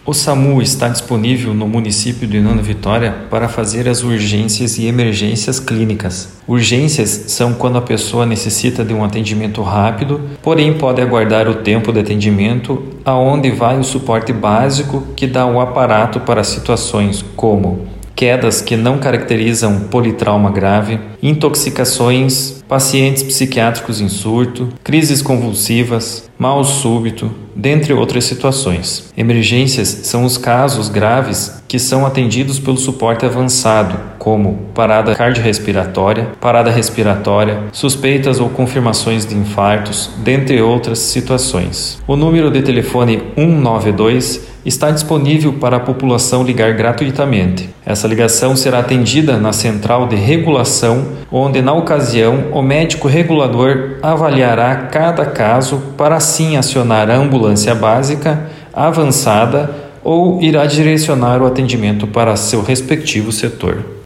O SAMU está disponível no município de Nova Vitória para fazer as urgências e emergências clínicas. Urgências são quando a pessoa necessita de um atendimento rápido, porém pode aguardar o tempo de atendimento, aonde vai o suporte básico que dá o aparato para situações como quedas que não caracterizam politrauma grave, intoxicações, pacientes psiquiátricos em surto, crises convulsivas, mal súbito, dentre outras situações. Emergências são os casos graves que são atendidos pelo suporte avançado, como parada cardiorrespiratória, parada respiratória, suspeitas ou confirmações de infartos, dentre outras situações. O número de telefone 192 está disponível para a população ligar gratuitamente. Essa ligação será atendida na central de regulação, onde, na ocasião, o médico regulador avaliará cada caso para assim acionar a ambulância básica, avançada ou irá direcionar o atendimento para seu respectivo setor.